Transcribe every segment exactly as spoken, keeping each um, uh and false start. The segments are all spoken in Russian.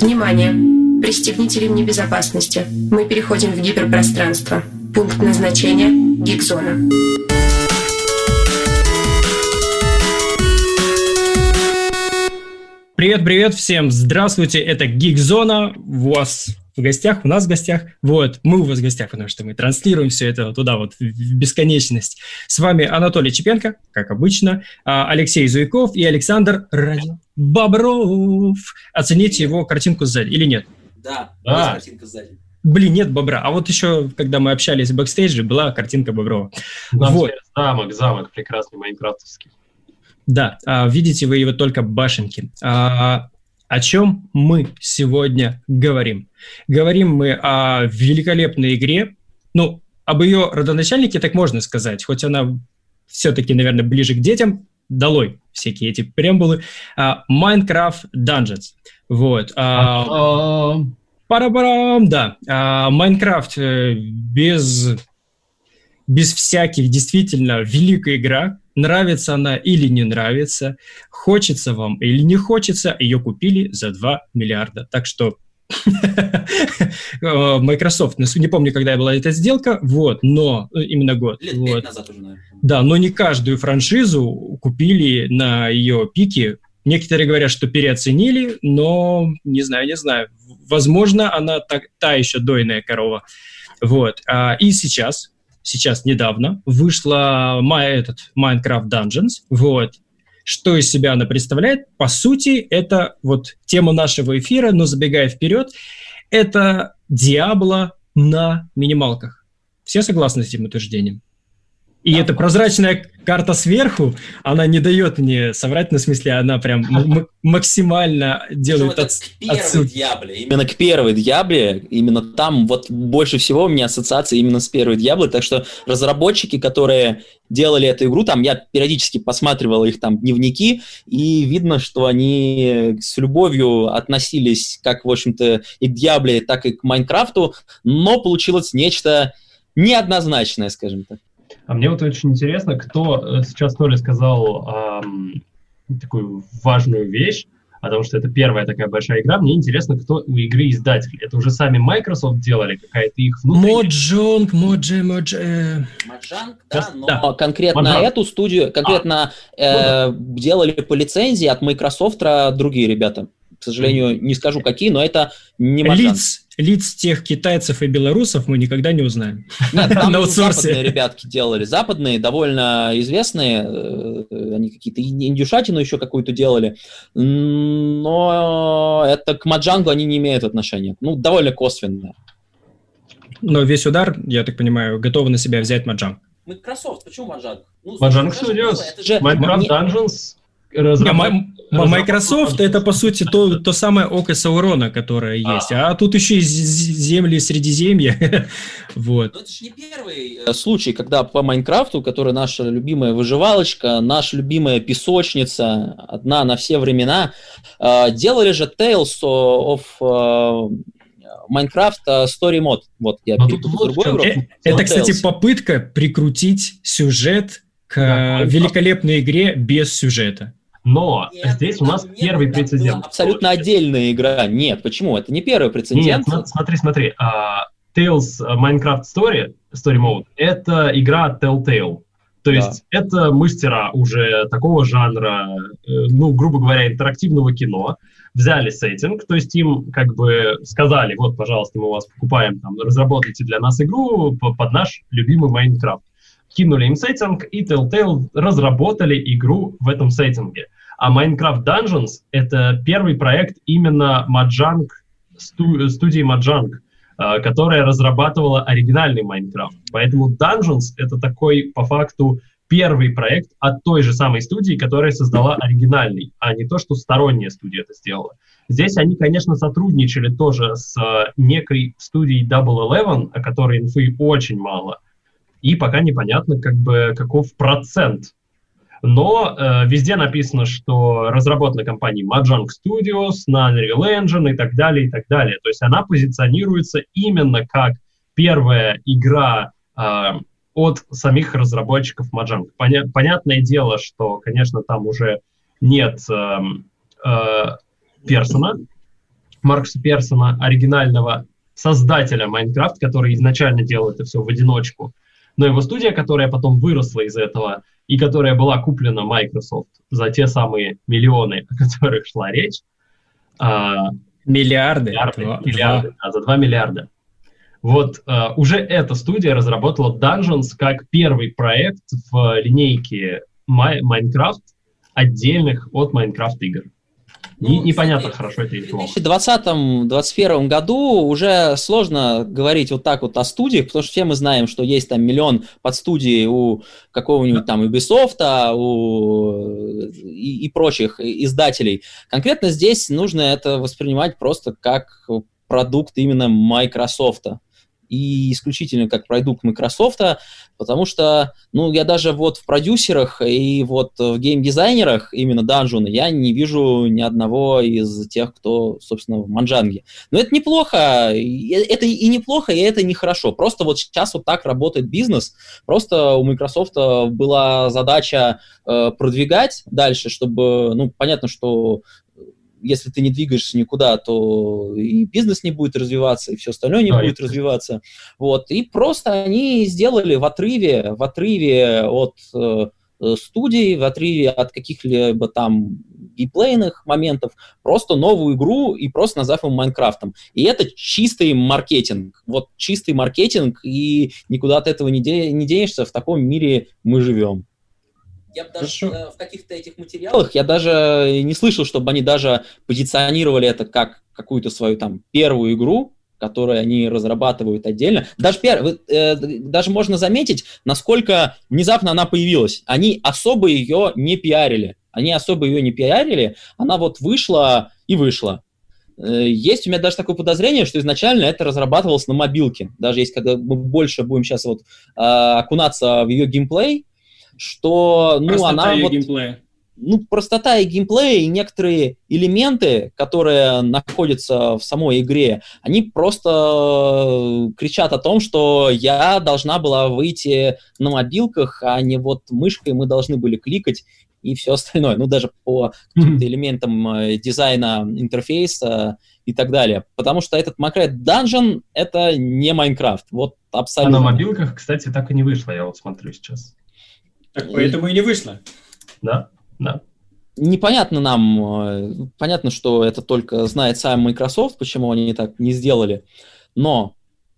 Внимание! Пристегните ремни безопасности. Мы переходим в гиперпространство. Пункт назначения – Гигзона. Привет-привет всем! Здравствуйте, это Гигзона. У вас в гостях, у нас в гостях. Вот, мы у вас в гостях, потому что мы транслируем все это туда вот, в бесконечность. С вами Анатолий Чепенко, как обычно, Алексей Зуйков и Александр Бобров. Оцените его картинку сзади или нет? Да, да. Есть картинка сзади. Блин, нет бобра. А вот еще, когда мы общались в бэкстейдже, была картинка Боброва. Там вот. Замок, замок прекрасный майнкрафтовский. Да, а, видите вы его только башенки. А, о чем мы сегодня говорим? Говорим мы о великолепной игре, ну, об ее родоначальнике, так можно сказать, хоть она все-таки, наверное, ближе к детям, долой всякие эти преамбулы. А, Minecraft Dungeons. Вот. А, пара-парам, да. А, Minecraft э, без, без всяких, действительно, великая игра. Нравится она или не нравится, хочется вам или не хочется, ее купили за два миллиарда. Так что Microsoft, не помню, когда была эта сделка, вот, но именно год. Лет вот. пять назад уже, наверное. Да, но не каждую франшизу купили на ее пике. Некоторые говорят, что переоценили, но не знаю, не знаю. Возможно, она та, та еще дойная корова. Вот. А, и сейчас... Сейчас, недавно, вышла my, этот, Minecraft Dungeons. Вот. Что из себя она представляет? По сути, это вот тема нашего эфира, но забегая вперед, это Diablo на минималках. Все согласны с этим утверждением? И да, эта прозрачная карта сверху, она не дает мне соврать, ну, в смысле, она прям м- максимально делает от, к первой отсылки. Диабле, именно к первой Диабле, именно там вот больше всего у меня ассоциация именно с первой Диаблой, так что разработчики, которые делали эту игру, там я периодически посматривал их там дневники, и видно, что они с любовью относились как, в общем-то, и к Диабле, так и к Майнкрафту, но получилось нечто неоднозначное, скажем так. А мне вот очень интересно, кто сейчас Толя сказал эм, такую важную вещь, потому что это первая такая большая игра. Мне интересно, кто у игры издатель. Это уже сами Microsoft делали, какая-то их внутренняя... Mojang, Mojang, Mojang. Mojang, да, но да. конкретно Mojang. эту студию, конкретно а. э, ну, да. делали по лицензии от Microsoft другие ребята. К сожалению, не скажу какие, но это не Mojang. Лиц, лиц тех китайцев и белорусов мы никогда не узнаем. Нет, там западные ребятки делали. Западные, довольно известные. Они какие-то индюшатину еще какую-то делали. Но это к Mojang они не имеют отношения. Ну, довольно косвенно. Но весь удар, я так понимаю, готовы на себя взять Mojang. Microsoft, почему Mojang? Ну, Mojang Studios, Minecraft Dungeons... Разработ... Microsoft — это, по сути, то, то самое око Саурона, которое есть. А, а тут еще и земли Средиземья. Вот. Но это же не первый случай, когда по Майнкрафту, который наша любимая выживалочка, наша любимая песочница, одна на все времена, делали же Tales of Minecraft Story Mode. Вот, я перепутал другой урок. Это, кстати, попытка прикрутить сюжет к да, великолепной игре без сюжета. Но нет, здесь у нас первый нет, прецедент. Абсолютно отдельная игра. Нет, почему? Это не первый прецедент. Нет, смотри, смотри. Uh, Tales uh, Minecraft Story, Story Mode, это игра от Telltale. То есть да. это мастера уже такого жанра, ну, грубо говоря, интерактивного кино. Взяли сеттинг, то есть им как бы сказали, вот, пожалуйста, мы у вас покупаем, там, разработайте для нас игру под наш любимый Майнкрафт. Кинули им сеттинг, и Telltale разработали игру в этом сеттинге. А Minecraft Dungeons — это первый проект именно Mojang, сту, студии Mojang, э, которая разрабатывала оригинальный Minecraft. Поэтому Dungeons — это такой, по факту, первый проект от той же самой студии, которая создала оригинальный, а не то, что сторонняя студия это сделала. Здесь они, конечно, сотрудничали тоже с э, некой студией Double Eleven, о которой инфы очень мало. И пока непонятно, как бы, каков процент. Но э, везде написано, что разработана компанией Mojang Studios, на Unreal Engine и так далее, и так далее. То есть она позиционируется именно как первая игра э, от самих разработчиков Mojang. Поня- понятное дело, что, конечно, там уже нет э, э, Персона, Маркуса Персона, оригинального создателя Майнкрафт, который изначально делал это все в одиночку, но его студия, которая потом выросла из этого и которая была куплена Microsoft за те самые миллионы, о которых шла речь. А, миллиарды. Миллиарды, Два, миллиарды два. Да, за два миллиарда. Вот а, уже эта студия разработала Dungeons как первый проект в линейке Minecraft, отдельных от Minecraft игр. Ну, непонятно, хорошо это или плохо. В плохо. две тысячи двадцатом — две тысячи двадцать первом году уже сложно говорить вот так вот о студиях, потому что все мы знаем, что есть там миллион подстудий у какого-нибудь там Ubisoft, у... и, и прочих издателей. Конкретно здесь нужно это воспринимать просто как продукт именно Microsoft. И исключительно как продукт Microsoft, потому что, ну, я даже вот в продюсерах и вот в геймдизайнерах именно Dungeon я не вижу ни одного из тех, кто, собственно, в Манджанге. Но это неплохо, это и неплохо, и это нехорошо. Просто вот сейчас вот так работает бизнес. Просто у Microsoft была задача э, продвигать дальше, чтобы, ну, понятно, что если ты не двигаешься никуда, то и бизнес не будет развиваться, и все остальное не да, будет это... развиваться. Вот. И просто они сделали в отрыве, в отрыве от э, студий, в отрыве от каких-либо там геймплейных моментов, просто новую игру и просто назвав его Майнкрафтом. И это чистый маркетинг. Вот чистый маркетинг, и никуда от этого не, де- не денешься, в таком мире мы живем. Я бы даже э, в каких-то этих материалах я даже не слышал, чтобы они даже позиционировали это как какую-то свою там первую игру, которую они разрабатывают отдельно. Даже, э, даже можно заметить, насколько внезапно она появилась. Они особо ее не пиарили. Они особо ее не пиарили. Она вот вышла и вышла. Э, есть у меня даже такое подозрение, что изначально это разрабатывалось на мобилке. Даже если когда мы больше будем сейчас вот э, окунаться в ее геймплей, что, ну, простота она вот... Геймплея. Ну, простота и геймплей, и некоторые элементы, которые находятся в самой игре, они просто кричат о том, что я должна была выйти на мобилках, а не вот мышкой мы должны были кликать и все остальное. Ну, даже по каким-то элементам дизайна интерфейса и так далее. Потому что этот Minecraft Dungeon — это не Minecraft. Вот абсолютно. А на мобилках, кстати, так и не вышло, я вот смотрю сейчас. Так поэтому и не вышло. Да, да. Непонятно нам, понятно, что это только знает сам Microsoft, почему они так не сделали, но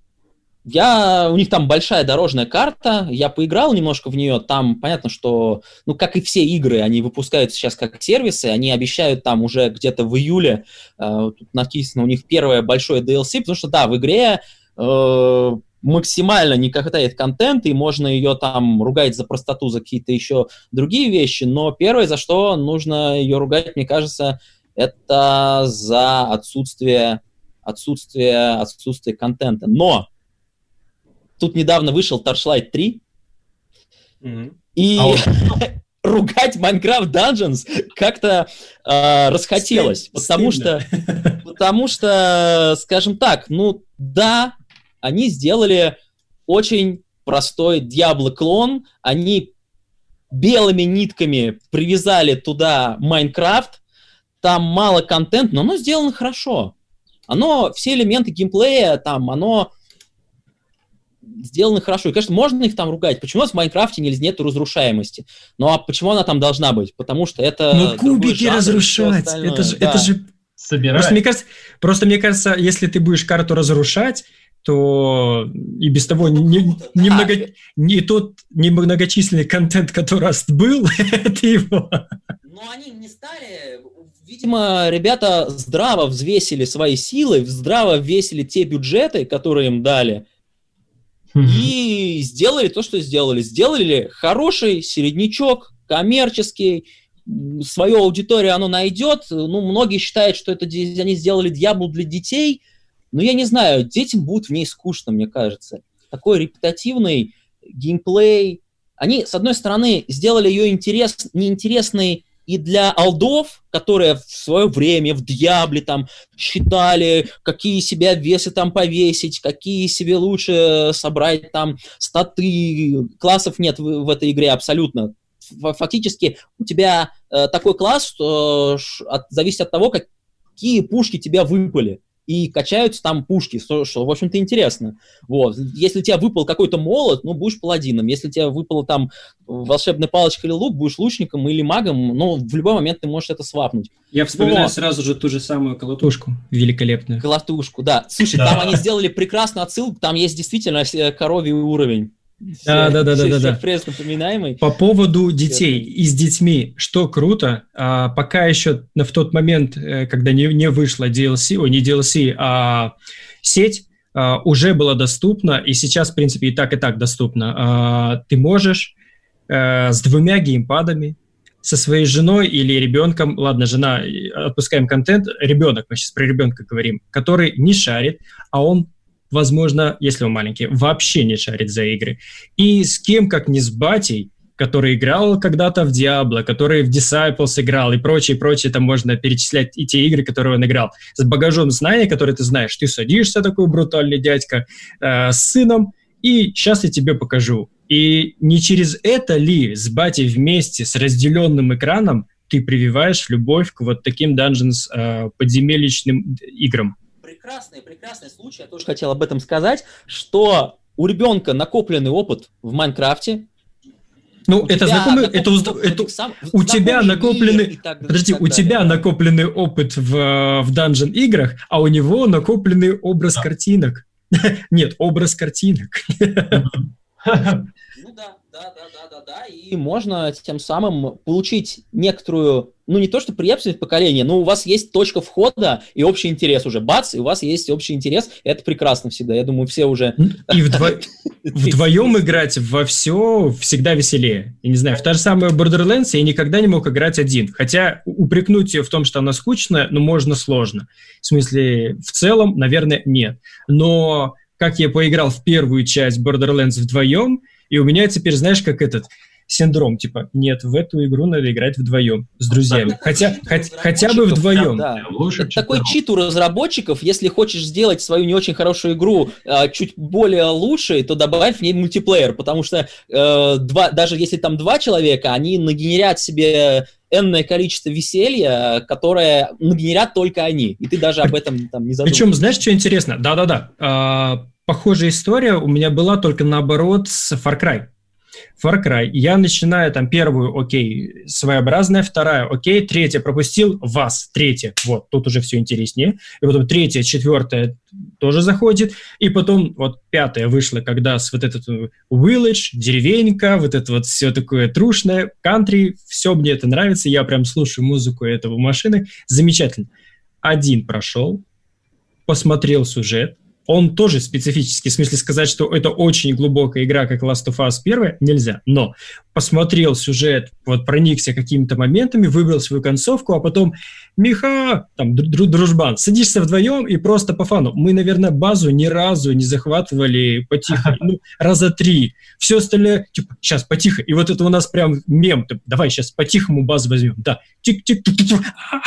я, у них там большая дорожная карта, я поиграл немножко в нее, там понятно, что, ну, как и все игры, они выпускаются сейчас как сервисы, они обещают там уже где-то в июле, э, тут написано у них первое большое ди эл си, потому что, да, в игре... Э, максимально не хватает контента, и можно ее там ругать за простоту, за какие-то еще другие вещи, но первое, за что нужно ее ругать, мне кажется, это за отсутствие, отсутствие, отсутствие контента. Но тут недавно вышел Torchlight три, mm-hmm. и ругать Minecraft Dungeons как-то э, расхотелось, Стыд, потому стыдно. что, потому что, скажем так, ну да, они сделали очень простой Diablo-клон, они белыми нитками привязали туда Майнкрафт, там мало контента, но оно сделано хорошо. Оно, все элементы геймплея, там, оно сделано хорошо. И, конечно, можно их там ругать. Почему у нас в Майнкрафте нет разрушаемости? Ну, а почему она там должна быть? Потому что это... Ну, кубики разрушать, это же... Да. Это же... Просто мне, кажется, просто мне кажется, если ты будешь карту разрушать, то и без того не, немного, не тот немногочисленный контент, который был, это его. Но они не стали... Видимо, ребята здраво взвесили свои силы, здраво взвесили те бюджеты, которые им дали, mm-hmm. и сделали то, что сделали. Сделали хороший середнячок, коммерческий, свою аудиторию оно найдет. Ну, многие считают, что это они сделали Diablo для детей. Но я не знаю, детям будет в ней скучно, мне кажется. Такой репетативный геймплей. Они, с одной стороны, сделали ее интерес, неинтересной и для олдов, которые в свое время в Диабле там считали, какие себе обвесы там повесить, какие себе лучше собрать там статы. Классов нет в, в этой игре абсолютно. Фактически у тебя э, такой класс, что от, зависит от того, как какие пушки тебя выпали. И качаются там пушки, что, что, в общем-то, интересно. Вот. Если у тебя выпал какой-то молот, ну, будешь паладином. Если у тебя выпала там волшебная палочка или лук, будешь лучником или магом, ну, в любой момент ты можешь это свапнуть. Я вспоминаю Но... сразу же ту же самую колотушку великолепную. Колотушку, да. Слушай, да. Там они сделали прекрасную отсылку, там есть действительно коровий уровень. Да, да, да, да, да, да. Пресс напоминаемый. По поводу детей и с детьми, что круто, а, пока еще в тот момент, когда не, не вышла ди эл си, ой, не ди эл си, а сеть а, уже была доступна, и сейчас, в принципе, и так, и так доступна. А, ты можешь а, с двумя геймпадами, со своей женой или ребенком, ладно, жена, отпускаем контент, ребенок, мы сейчас про ребенка говорим, который не шарит, а он, возможно, если он маленький, вообще не шарит за игры. И с кем, как не с батей, который играл когда-то в Diablo, который в Disciples играл и прочее, прочее, там можно перечислять и те игры, которые он играл. С багажом знаний, которые ты знаешь, ты садишься, такой брутальный дядька, э, с сыном, и сейчас я тебе покажу. И не через это ли с батей вместе, с разделенным экраном, ты прививаешь любовь к вот таким Dungeons э, подземельничным играм? Прекрасный, прекрасный случай, я тоже хотел об этом сказать, что у ребенка накопленный опыт в Майнкрафте. Ну, у это знакомый, это, это сам, у тебя накопленный, так, подожди, так у далее, тебя да. накопленный опыт в, в Dungeon играх, а у него накопленный образ да. картинок. Нет, образ картинок. Ну да, да, да, да, да, да, и можно тем самым получить некоторую, ну не то что преемственность поколения, но у вас есть точка входа и общий интерес уже, бац, и у вас есть общий интерес, это прекрасно всегда, я думаю, все уже... И вдво... вдвоем играть во все всегда веселее. Я не знаю, в та же самая Borderlands я никогда не мог играть один, хотя упрекнуть ее в том, что она скучная, ну можно сложно. В смысле, в целом, наверное, нет. Но как я поиграл в первую часть Borderlands вдвоем, и у меня теперь, знаешь, как этот синдром, типа, нет, в эту игру надо играть вдвоем с друзьями. Да, хотя, хоть, хотя бы вдвоем. Да, да. Это такой чит у разработчиков, если хочешь сделать свою не очень хорошую игру а, чуть более лучшей, то добавь в ней мультиплеер, потому что э, два, даже если там два человека, они нагенерят себе энное количество веселья, которое нагенерят только они, и ты даже об этом там не задумываешься. Причем, знаешь, что интересно? Да-да-да. А, похожая история у меня была только наоборот с Far Cry. Far Cry. Я начинаю там первую, окей, своеобразная, вторая, окей, третья пропустил, вас, третья, вот, тут уже все интереснее. И потом третья, четвертая тоже заходит. И потом вот пятая вышла, когда с вот этот village, деревенька, вот это вот все такое трушное, кантри, все мне это нравится, я прям слушаю музыку этого машины, замечательно. Один прошел, посмотрел сюжет, он тоже специфический, в смысле сказать, что это очень глубокая игра, как Last of Us первая, нельзя. Но посмотрел сюжет, вот проникся какими-то моментами, выбрал свою концовку, а потом, Миха, там, дру- дружбан, садишься вдвоем и просто по фану. Мы, наверное, базу ни разу не захватывали потихо, ну, раза три. Все остальное, типа, сейчас, потихо. И вот это у нас прям мем. Давай сейчас по-тихому базу возьмем. Да. Тик-тик-тик-тик.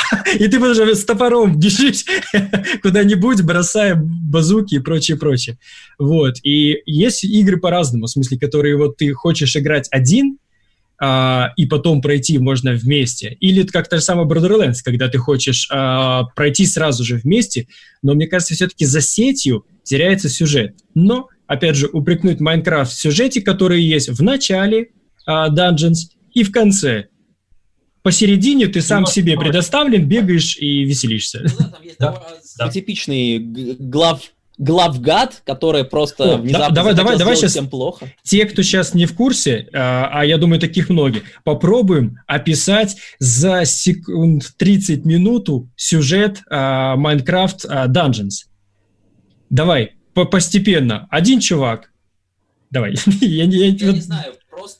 И ты уже с топором бежишь куда-нибудь, бросая базуки и прочее, прочее. Вот. И есть игры по-разному, в смысле, которые вот ты хочешь играть один, а, и потом пройти можно вместе. Или как та же самая Borderlands, когда ты хочешь а, пройти сразу же вместе, но мне кажется, все-таки за сетью теряется сюжет. Но, опять же, упрекнуть Майнкрафт в сюжете, который есть в начале а, Dungeons и в конце. Посередине ты сам ну, себе давай. предоставлен, бегаешь и веселишься. Ну, да, там есть да. типичный глав главгад, который просто О, внезапно давай, давай, давай сейчас всем плохо. Те, кто сейчас не в курсе, а, а я думаю, таких многие, попробуем описать за секунд тридцать минуту сюжет а, Minecraft а, Dungeons. Давай, по постепенно. Один чувак. Давай. я, я, я не знаю.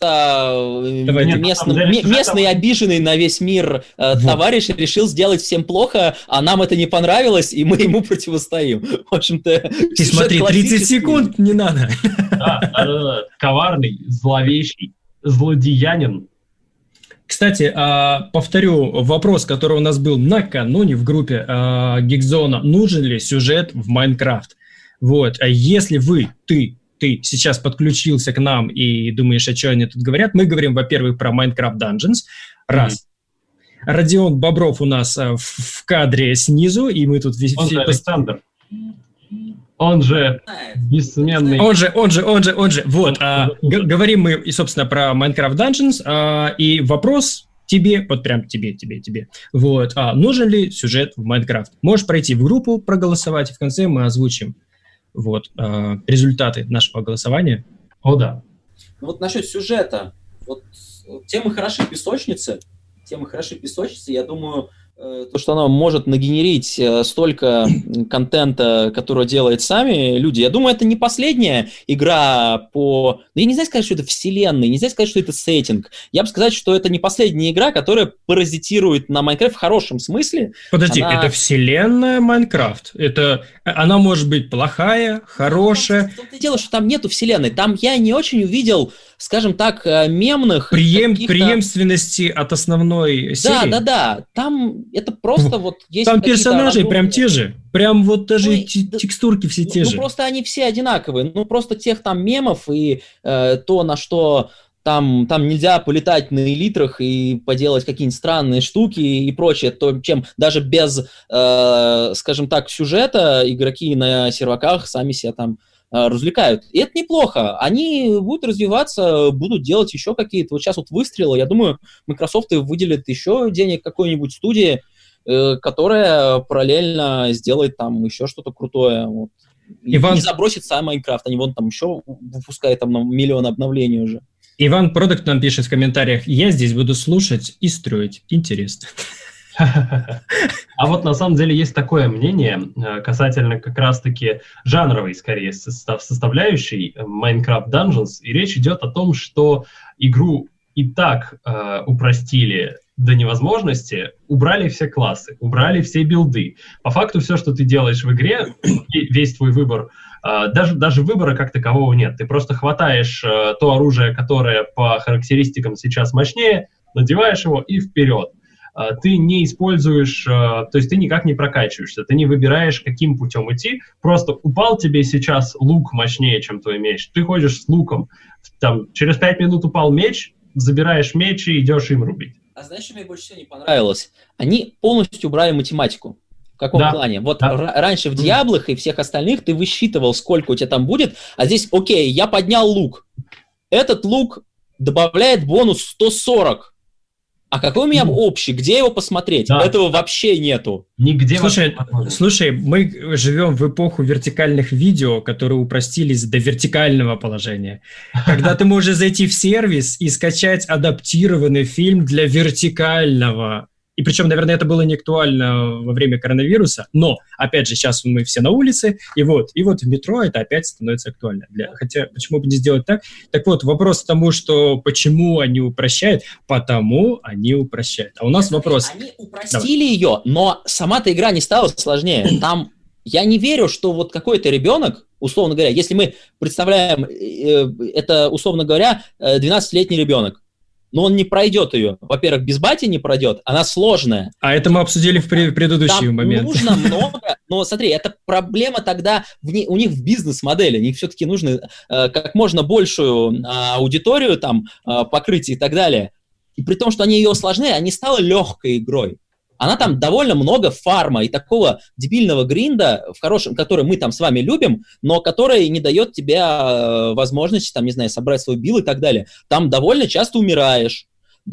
Просто Давай, местный, деле, местный там... обиженный на весь мир э, вот. товарищ решил сделать всем плохо, а нам это не понравилось, и мы ему противостоим. В общем-то, ты смотри, тридцать секунд не надо. Да, да, да. Коварный, зловещий, злодеянин. Кстати, повторю вопрос, который у нас был накануне в группе Geekzone. Нужен ли сюжет в Майнкрафт? Вот. Если вы, ты, ты сейчас подключился к нам и думаешь, о чем они тут говорят, мы говорим, во-первых, про Minecraft Dungeons, раз. Родион Бобров у нас в, в кадре снизу, и мы тут... Он же Александр. Он же бессменный... Он же, он же, он же, он же. Вот, а, г- говорим мы, и, собственно, про Minecraft Dungeons, а, и вопрос тебе, вот прям тебе, тебе, тебе. Вот, а, нужен ли сюжет в Minecraft? Можешь пройти в группу, проголосовать, и в конце мы озвучим вот, а, результаты нашего голосования. О, да. Вот насчет сюжета. Вот темы хороши песочницы, темы хороши песочницы, я думаю... То, что она может нагенерить столько контента, который делают сами люди. Я думаю, это не последняя игра по... Ну, я не знаю сказать, что это вселенная, нельзя сказать, что это сеттинг. Я бы сказал, что это не последняя игра, которая паразитирует на Майнкрафт в хорошем смысле. Подожди, она... это вселенная Майнкрафт? Это... Она может быть плохая, хорошая? В том-то и дело, что там нету вселенной. Там я не очень увидел, скажем так, мемных... Преем... Преемственности от основной серии? Да, да, да. Там это просто вот есть... Там персонажи разумные... прям те же. Прям вот даже ну, т- да, текстурки все те ну, же. Ну, просто они все одинаковые. Ну, просто тех там мемов и э, то, на что... Там, там нельзя полетать на элитрах и поделать какие-нибудь странные штуки и прочее, то, чем даже без, э, скажем так, сюжета игроки на серваках сами себя там э, развлекают. И это неплохо. Они будут развиваться, будут делать еще какие-то... Вот сейчас вот выстрелы, я думаю, Microsoft выделит еще денег какой-нибудь студии, э, которая параллельно сделает там еще что-то крутое. Вот. Иван... И не забросит сам Майнкрафт. Они вон там еще выпускают там миллион обновлений уже. Иван Продукт нам пишет в комментариях: я здесь буду слушать и строить. Интересно. А вот на самом деле есть такое мнение касательно как раз-таки жанровой, скорее, составляющей Minecraft Dungeons, и речь идет о том, что игру и так э, упростили до невозможности, убрали все классы, убрали все билды. По факту все, что ты делаешь в игре, весь твой выбор, э, даже, даже выбора как такового нет. Ты просто хватаешь э, то оружие, которое по характеристикам сейчас мощнее, надеваешь его и вперед. Э, ты не используешь, э, то есть ты никак не прокачиваешься, ты не выбираешь, каким путем идти, просто упал тебе сейчас лук мощнее, чем твой меч, ты ходишь с луком, там, через пять минут упал меч, забираешь меч и идешь им рубить. А знаешь, что мне больше всего не понравилось? Они полностью убрали математику. В каком да. плане? Вот да. р- раньше в Диаблах и всех остальных ты высчитывал, сколько у тебя там будет, а здесь, окей, я поднял лук. Этот лук добавляет бонус сто сорок. А какой у меня mm. общий? Где его посмотреть? Да. Этого вообще нету. Нигде. Слушай, слушай, мы живем в эпоху вертикальных видео, которые упростились до вертикального положения. Когда ты можешь зайти в сервис и скачать адаптированный фильм для вертикального. И причем, наверное, это было не актуально во время коронавируса, но, опять же, сейчас мы все на улице, и вот, и вот в метро это опять становится актуально. Для, хотя, почему бы не сделать так? Так вот, вопрос к тому, что почему они упрощают, потому они упрощают. А у нас вопрос... Они упростили Давай. ее, но сама-то игра не стала сложнее. Там, я не верю, что вот какой-то ребенок, условно говоря, если мы представляем, это, условно говоря, двенадцатилетний ребенок, но он не пройдет ее. Во-первых, без бати не пройдет, она сложная. А это мы обсудили в предыдущий Там момент. Нужно много, но смотри, это проблема тогда в не, у них в бизнес-модели. У них все-таки нужно э, как можно большую э, аудиторию там э, покрыть и так далее. И при том, что они ее усложняли, они стала легкой игрой. Она там довольно много фарма и такого дебильного гринда, в хорошем, который мы там с вами любим, но который не дает тебе э, возможности, там, не знаю, собрать свой билд и так далее. Там довольно часто умираешь,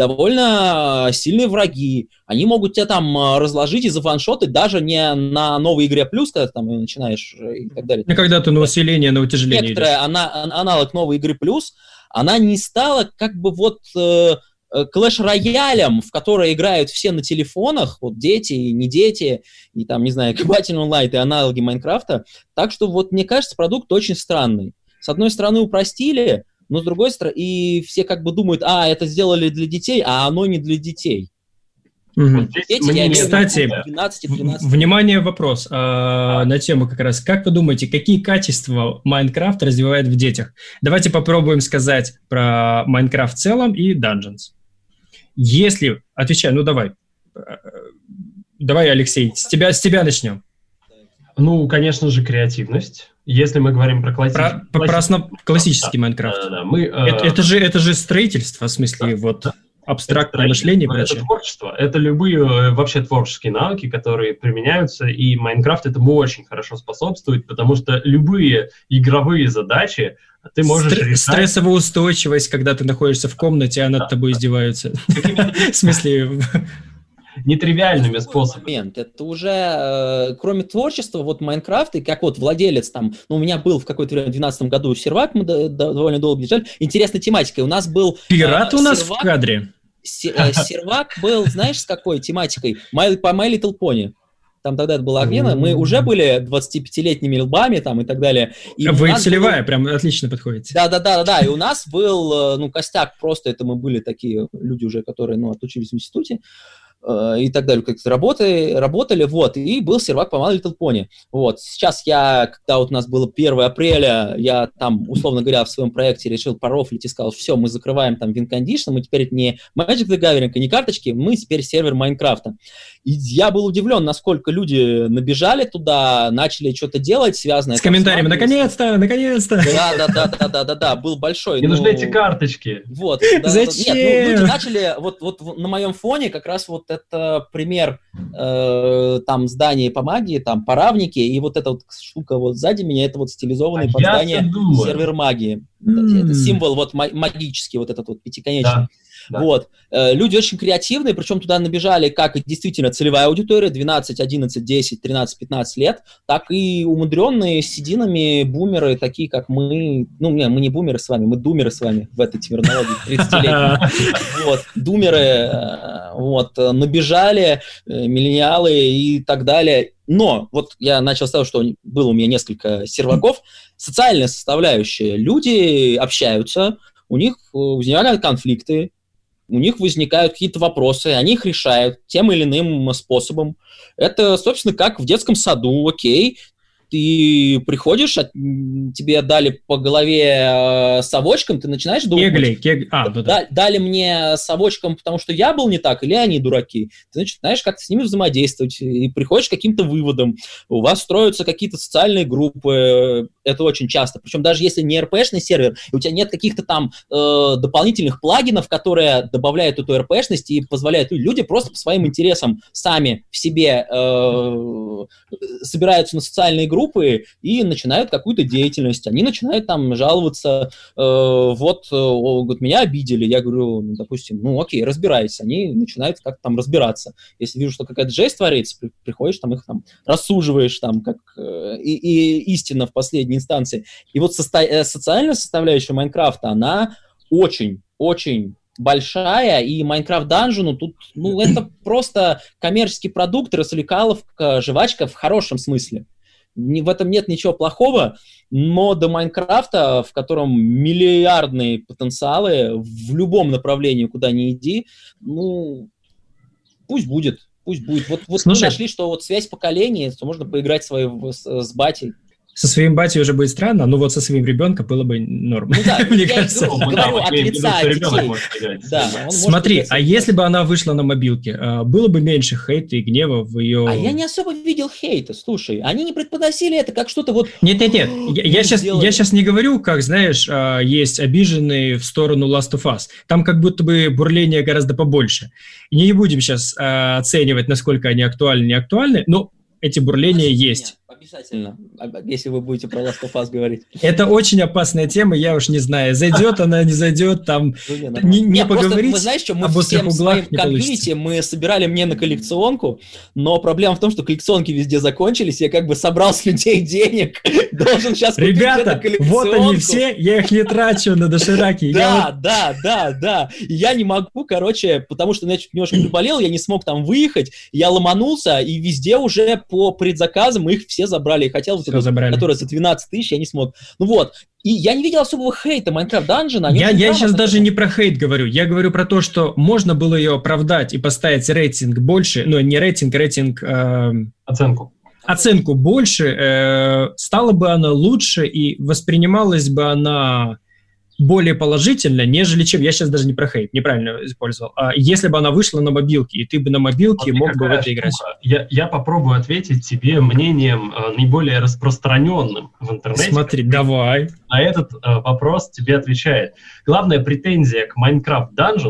довольно сильные враги. Они могут тебя там разложить и зафаншотать даже не на новой игре плюс, когда ты там начинаешь и так далее. Ну, когда ты на усиление, на утяжеление Некоторая ана- аналог новой игры плюс, она не стала как бы вот... Э, Клэш-роялем, в который играют все на телефонах, вот дети и не дети, и там, не знаю, Battle Online и аналоги Майнкрафта. Так что вот, мне кажется, продукт очень странный. С одной стороны, упростили, но с другой стороны, и все как бы думают, а, это сделали для детей, а оно не для детей. Угу. Дети, я Кстати, двенадцать тринадцать. Внимание, вопрос а, а. на тему как раз. Как вы думаете, какие качества Майнкрафт развивает в детях? Давайте попробуем сказать про Майнкрафт в целом и Dungeons. Если, отвечай, ну давай, давай, Алексей, с тебя, с тебя начнем. Ну, конечно же, креативность. Если мы говорим про классический... Про, про основ... классический да, Майнкрафт. Да, да, да. Мы, э... это, это, же, это же строительство, в смысле, да, вот... Да. абстрактное мышление и прочее. Это творчество, это любые вообще творческие навыки, которые применяются, и Майнкрафт этому очень хорошо способствует, потому что любые игровые задачи ты можешь Стр- решать... Стрессовая устойчивость, когда ты находишься в комнате, а над да, тобой да. издеваются. В смысле... нетривиальными способами. Момент. Это уже, э, кроме творчества, вот Майнкрафт, и как вот владелец там, ну, у меня был в какое-то время, в две тысячи двенадцатом году сервак, мы до, до, довольно долго держали, интересной тематикой. У нас был... Пират э, у нас сервак, в кадре. С, э, сервак был, знаешь, с какой тематикой? My, по My Little Pony. Там тогда это была отмена. Мы уже были двадцатипятилетними лбами там и так далее. И Вы целевая, был... прям отлично подходите. Да-да-да, и у нас был, ну, костяк просто, это мы были такие люди уже, которые, ну, отучились в институте, и так далее, как-то работали, работали, вот, и был сервак по My Little Pony. Вот, сейчас я, когда вот у нас было первое апреля, я там, условно говоря, в своем проекте решил порофлить и сказал, все, мы закрываем там WinCondition, мы теперь не Magic the Gathering, не карточки, мы теперь сервер Майнкрафта. И я был удивлен, насколько люди набежали туда, начали что-то делать, связанное... С комментариями, наконец-то, наконец-то! Да-да-да-да-да-да, был большой. Не нужны эти карточки. Вот. Зачем? Нет, люди начали, вот на моем фоне как раз вот это пример э, там здания по магии, там по равнике, и вот эта вот штука вот сзади меня, это вот стилизованный а под здание сервер магии. Mm. Это символ вот магический, вот этот вот пятиконечный. Да. Да. Вот. Люди очень креативные, причем туда набежали как и действительно целевая аудитория, двенадцать, одиннадцать, десять, тринадцать, пятнадцать лет, так и умудренные сединами бумеры, такие как мы, ну, не, мы не бумеры с вами, мы думеры с вами в этой терминологии, тридцатилетние. Вот, думеры, вот, набежали, миллениалы и так далее. Но, вот я начал с того, что было у меня несколько серваков, социальная составляющая, люди общаются, у них возникают конфликты, у них возникают какие-то вопросы, они их решают тем или иным способом. Это, собственно, как в детском саду, окей, ты приходишь, от, тебе дали по голове э, совочком, ты начинаешь думать, кегли, кег... а, да, да. дали мне совочком, потому что я был не так, или они дураки. Ты начинаешь как-то с ними взаимодействовать, и приходишь к каким-то выводам. У вас строятся какие-то социальные группы, это очень часто. Причем даже если не эр пи шный сервер, и у тебя нет каких-то там э, дополнительных плагинов, которые добавляют эту эр пи шность и позволяют люди просто по своим интересам сами в себе э, собираются на социальные группы, группы и начинают какую-то деятельность. Они начинают там жаловаться, э, вот, э, говорят, меня обидели. Я говорю, ну, допустим, ну окей, разбирайтесь. Они начинают как-то там разбираться. Если вижу, что какая-то жесть творится, при, приходишь, там их там рассуживаешь, там, как э, и, и истина в последней инстанции. И вот состо... социальная составляющая Майнкрафта, она очень-очень большая, и Майнкрафт Данжену тут, ну, это просто коммерческий продукт, развлекаловка, жвачка в хорошем смысле. В этом нет ничего плохого, но до Майнкрафта, в котором миллиардные потенциалы в любом направлении, куда ни иди, ну, пусть будет, пусть будет. Вот, вот мы нашли, что вот связь поколений, что можно поиграть свои, с, с батей. Со своим батей уже будет странно, но вот со своим ребенком было бы норм. Ну да, мне кажется. Говорю от лица детей. Да, смотри, а если бы она вышла на мобилке, было бы меньше хейта и гнева в ее... А я не особо видел хейта, слушай. Они не предподносили это как что-то вот... Нет-нет-нет, я, я, сейчас, я сейчас не говорю, как, знаешь, есть обиженные в сторону Last of Us. Там как будто бы бурление гораздо побольше. И не будем сейчас оценивать, насколько они актуальны, не актуальны, но эти бурления Спасибо есть. Меня. Обязательно, если вы будете про Last of Us говорить. Это очень опасная тема, я уж не знаю, зайдет она, не зайдет, там ну, не, не Нет, поговорить просто, вы знаете, что мы всем своим комьюнити мы собирали мне на коллекционку, но проблема в том, что коллекционки везде закончились, я как бы собрал с людей денег, должен сейчас купить Ребята, вот они все, я их не трачу на дошираки. Да, да, да, да, я не могу, короче, потому что я немножко приболел, я не смог там выехать, я ломанулся, и везде уже по предзаказам их все забрали, и хотел, вот этот, который за двенадцать тысяч, я не смог. Ну вот, и я не видел особого хейта Minecraft Dungeon. Я, я сейчас даже не про хейт говорю, я говорю про то, что можно было ее оправдать и поставить рейтинг больше, ну не рейтинг, рейтинг... Э, оценку. Оценку больше, э, стала бы она лучше и воспринималась бы она более положительно, нежели чем... Я сейчас даже не про хейт, неправильно использовал. А если бы она вышла на мобилке, и ты бы на мобилке вот мог бы в это играть. Я, я попробую ответить тебе мнением э, наиболее распространенным в интернете. Смотри, давай. На этот э, вопрос тебе отвечает. Главная претензия к Minecraft Dungeons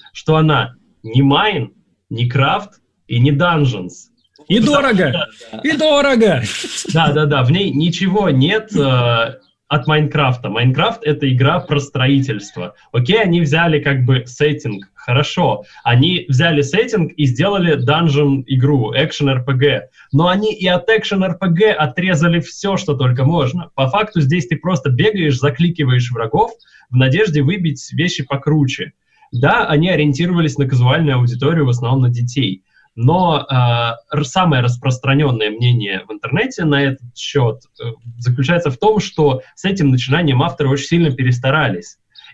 что она не майн, не крафт и не данженс. И дорого! И дорого! Да-да-да, в ней ничего нет э, от Майнкрафта. Майнкрафт — это игра про строительство. Окей, они взяли как бы сеттинг, хорошо. Они взяли сеттинг и сделали данжен-игру, экшен-эр пи джи. Но они и от экшен-эр пи джи отрезали все, что только можно. По факту здесь ты просто бегаешь, закликиваешь врагов в надежде выбить вещи покруче. Да, они ориентировались на казуальную аудиторию, в основном на детей. Но э, самое распространенное мнение в интернете на этот счет э, заключается в том, что с этим начинанием авторы очень сильно перестарались.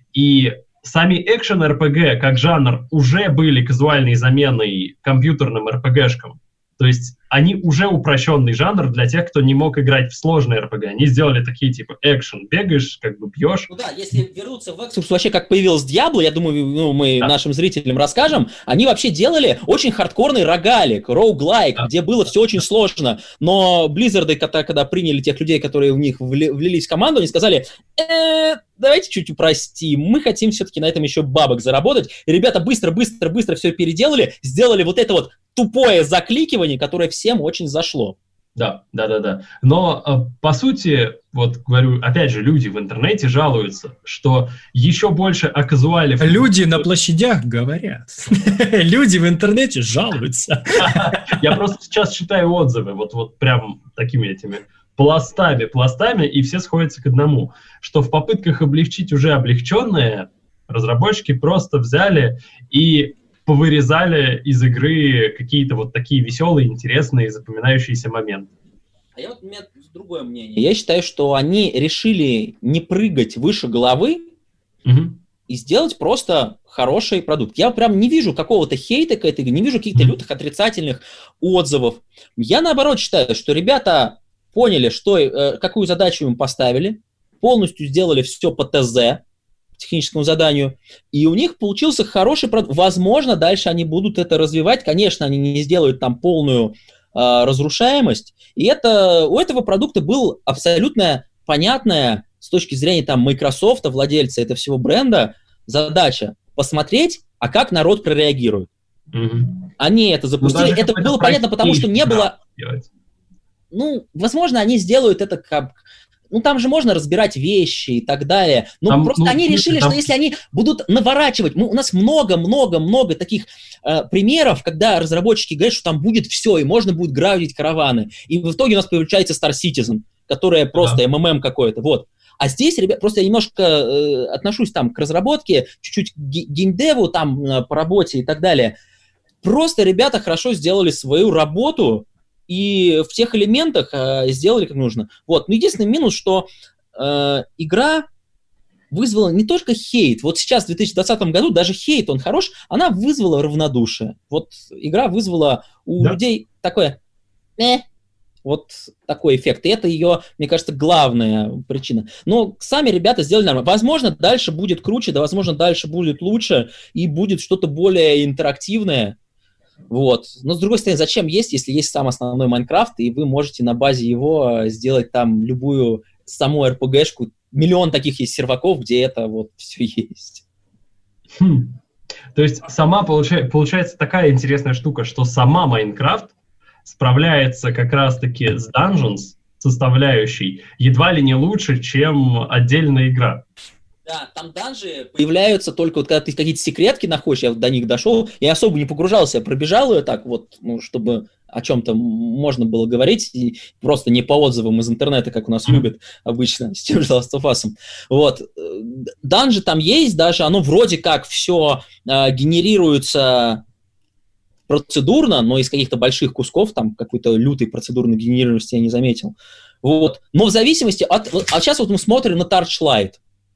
И сами экшен-эр пи джи как жанр уже были казуальной заменой компьютерным эр пи джи-шкам. То есть они уже упрощенный жанр для тех, кто не мог играть в сложные эр пи джи. Они сделали такие типа экшен, бегаешь, как бы бьешь. Ну да, если вернуться в Exodus, вообще как появилась Diablo, я думаю, ну, мы да. нашим зрителям расскажем, они вообще делали очень хардкорный рогалик, роуглайк, да. где было все очень сложно. Но Blizzard, когда, когда приняли тех людей, которые в них вли, влились в команду, они сказали, э, давайте чуть упростим, мы хотим все-таки на этом еще бабок заработать. И ребята быстро-быстро-быстро все переделали, сделали вот это вот тупое закликивание, которое всем очень зашло. Да, да, да, да. Но, по сути, вот говорю, опять же, люди в интернете жалуются, что еще больше о казуале... Люди на площадях говорят. Люди в интернете жалуются. Я просто сейчас читаю отзывы, вот, вот прям такими этими пластами, пластами, и все сходятся к одному, что в попытках облегчить уже облегченное, разработчики просто взяли и повырезали из игры какие-то вот такие веселые, интересные, запоминающиеся моменты. А я вот, у меня другое мнение. Я считаю, что они решили не прыгать выше головы угу. и сделать просто хороший продукт. Я прям не вижу какого-то хейта к этой игре, не вижу каких-то угу. лютых отрицательных отзывов. Я, наоборот, считаю, что ребята поняли, что, э, какую задачу им поставили, полностью сделали все по ТЗ, техническому заданию, и у них получился хороший продукт. Возможно, дальше они будут это развивать. Конечно, они не сделают там полную э, разрушаемость. И это, у этого продукта был абсолютно понятная с точки зрения там Microsoft, владельца этого всего бренда, задача посмотреть, а как народ прореагирует. Mm-hmm. Они это запустили. Ну, это было понятно, потому что не было... Делать. Ну, возможно, они сделают это как... Ну, там же можно разбирать вещи и так далее. Но там, просто ну, они решили, там... что если они будут наворачивать... Мы, у нас много-много-много таких э, примеров, когда разработчики говорят, что там будет все, и можно будет грабить караваны. И в итоге у нас получается Star Citizen, которая просто эм эм эм какой-то. Вот. А здесь, ребят, просто я немножко э, отношусь там к разработке, чуть-чуть к геймдеву там э, по работе и так далее. Просто ребята хорошо сделали свою работу, и в тех элементах э, сделали как нужно. Вот. Но единственный минус, что э, игра вызвала не только хейт. Вот сейчас, в две тысячи двадцатом году, даже хейт, он хорош, она вызвала равнодушие. Вот игра вызвала у да. людей такое... Э, вот такой эффект. И это ее, мне кажется, главная причина. Но сами ребята сделали нормально. Возможно, дальше будет круче, да, возможно, дальше будет лучше, и будет что-то более интерактивное. Вот. Но, с другой стороны, зачем есть, если есть сам основной Майнкрафт, и вы можете на базе его сделать там любую саму эр пи джи-шку. Миллион таких есть серваков, где это вот все есть. Хм. То есть сама получается, получается такая интересная штука, что сама Майнкрафт справляется как раз-таки с Dungeons составляющей едва ли не лучше, чем отдельная игра. Да, там данжи появляются только вот когда ты какие-то секретки находишь, я до них дошел, я особо не погружался, я пробежал ее так вот, ну, чтобы о чем-то можно было говорить, и просто не по отзывам из интернета, как у нас любят обычно с тем же Last of Us. Вот. Данжи там есть, даже оно вроде как все э, генерируется процедурно, но из каких-то больших кусков, там какой-то лютой процедурной генерированности я не заметил. Вот. Но в зависимости от... А сейчас вот мы смотрим на Torchlight.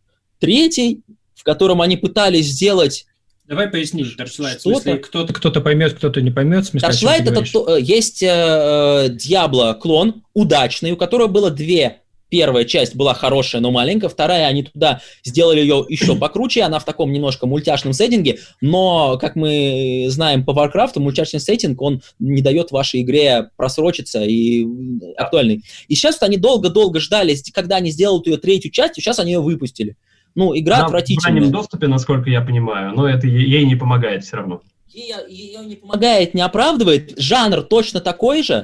Третий, в котором они пытались сделать... Давай поясни, Torchlight, в смысле, кто-то, кто-то поймет, кто-то не поймет. В смысле, Torchlight — это то, есть э, Diablo клон, удачный, у которого было две. Первая часть была хорошая, но маленькая, вторая, они туда сделали ее еще покруче, она в таком немножко мультяшном сеттинге, но, как мы знаем по Warcraft, мультяшный сеттинг, он не дает вашей игре просрочиться и актуальный. И сейчас вот они долго-долго ждали, когда они сделают ее третью часть, и сейчас они ее выпустили. Ну, игра Она отвратительная. в раннем доступе, насколько я понимаю, но это е- ей не помогает все равно. Ей, ее не помогает, не оправдывает. Жанр точно такой же.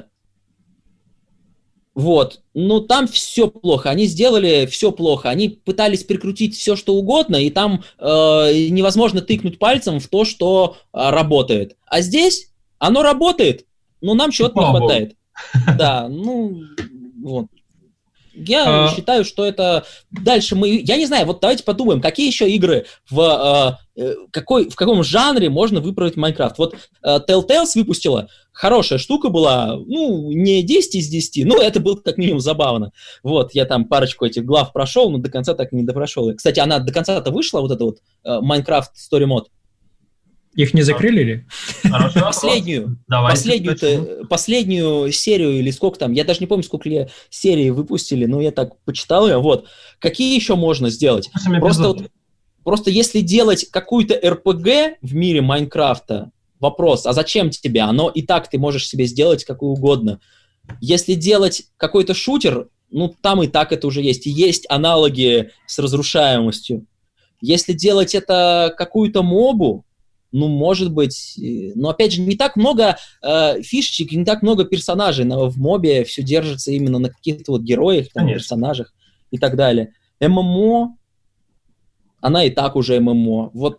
Вот. Но там все плохо. Они сделали все плохо. Они пытались прикрутить все, что угодно, и там э, невозможно тыкнуть пальцем в то, что э, работает. А здесь оно работает, но нам чего-то не хватает. Да, ну, вот. Я а... считаю, что это... Дальше мы... Я не знаю, вот давайте подумаем, какие еще игры в, э, какой, в каком жанре можно выправить Майнкрафт. Вот э, Telltale выпустила, хорошая штука была, ну, не десять из десяти, но это было как минимум забавно. Вот, я там парочку этих глав прошел, но до конца так и не допрошел. Кстати, она до конца-то вышла, вот эта вот э, Minecraft Story Mode? Их не закрыли ли? Последнюю, последнюю, последнюю серию, или сколько там, я даже не помню, сколько ли серий выпустили, но я так почитал ее, вот. Какие еще можно сделать? Просто, вот, просто если делать какую-то эр пи джи в мире Майнкрафта, вопрос, а зачем тебе? Оно и так ты можешь себе сделать какую угодно. Если делать какой-то шутер, ну, там и так это уже есть. И есть аналоги с разрушаемостью. Если делать это какую-то мобу, ну, может быть, но, опять же, не так много э, фишечек, не так много персонажей, но в мобе все держится именно на каких-то вот героях, там, персонажах и так далее. эм эм о, она и так уже эм эм о. Вот.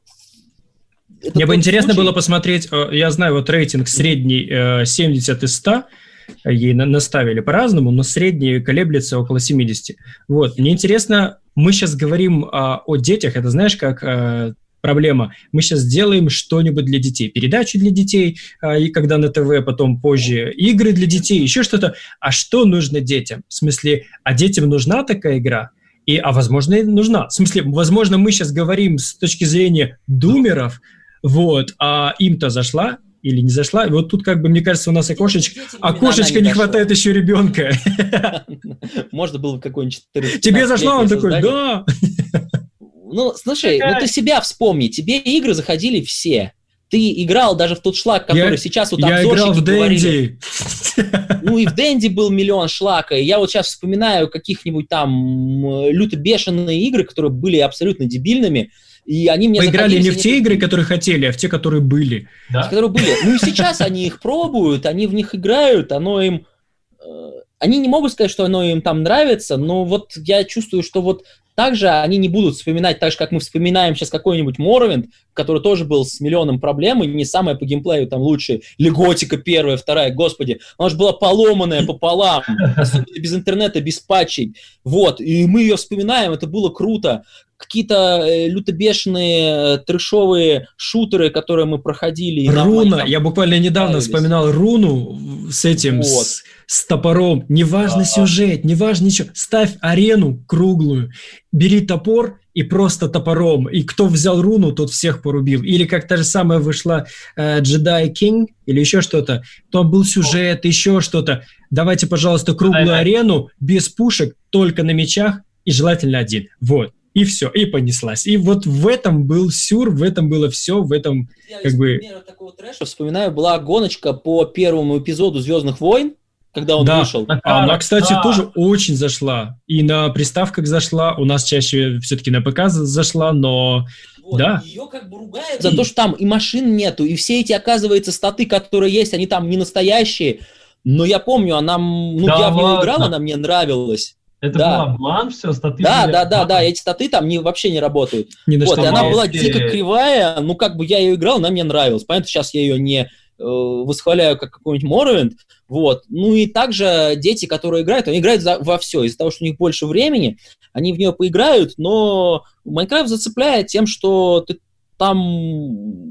Мне бы интересно случай... было посмотреть, я знаю, вот рейтинг средний э, семьдесят из ста, ей наставили по-разному, но средний колеблется около семидесяти. Вот, мне интересно, мы сейчас говорим э, о детях, это знаешь, как... Э, проблема. Мы сейчас сделаем что-нибудь для детей. Передачу для детей, а, и когда на ТВ, потом позже игры для детей, еще что-то. А что нужно детям? В смысле, а детям нужна такая игра? И, а возможно, и нужна. В смысле, возможно, мы сейчас говорим с точки зрения думеров, вот, а им-то зашла или не зашла. И вот тут, как бы, мне кажется, у нас окошечко, окошечко не хватает еще ребенка. Можно было какой-нибудь... Тебе зашла? Он такой, да. Ну, слушай, ну ты себя вспомни, тебе игры заходили все. Ты играл даже в тот шлак, который я, сейчас вот обзорщики говорили. Ну и в Дэнди был миллион шлака. И я вот сейчас вспоминаю каких-нибудь там люто бешеные игры, которые были абсолютно дебильными. И они мне Вы играли не в те игры, которые хотели, а в те, которые были. Да? Которые были. Ну и сейчас они их пробуют, они в них играют, оно им... Они не могут сказать, что оно им там нравится, но вот я чувствую, что вот также они не будут вспоминать, так же, как мы вспоминаем сейчас какой-нибудь Morrowind, который тоже был с миллионом проблем, и не самая по геймплею там лучшая, или Готика первая, вторая, господи, она же была поломанная пополам, особенно без интернета, без патчей, вот, и мы ее вспоминаем, это было круто. Какие-то э, люто бешеные, э, трэшовые шутеры, которые мы проходили. Руна, я буквально недавно вспоминал Руну с этим, вот. с, с топором. Неважно А-а-а. сюжет, неважно ничего. Ставь арену круглую, бери топор и просто топором. И кто взял Руну, тот всех порубил. Или как та же самая вышла э, Jedi King или еще что-то. Там был сюжет, О. еще что-то. Давайте, пожалуйста, круглую Ай-ай. арену, без пушек, только на мечах и желательно один. Вот. И все, и понеслась. И вот в этом был сюр, в этом было все, в этом я как бы... такого трэша вспоминаю, была гоночка по первому эпизоду «Звездных войн», когда он да. вышел. А она, кстати, да. тоже очень зашла. И на приставках зашла, у нас чаще все-таки на ПК зашла, но... Вот, да. Ее как бы ругают за то, что там и машин нету, и все эти, оказывается, статы, которые есть, они там не настоящие. Но я помню, она... Ну, да, я в нее играл, она мне нравилась. Это да. был обман, все, статы... Да, были... да, да, да, эти статы там не, вообще не работают. Не вот, и она была дико кривая, ну, как бы я ее играл, она мне нравилась. Понятно, сейчас я ее не э, восхваляю, как какой-нибудь Morrowind, вот. Ну, и также дети, которые играют, они играют за, во все. Из-за того, что у них больше времени, они в нее поиграют, но Майнкрафт зацепляет тем, что ты там...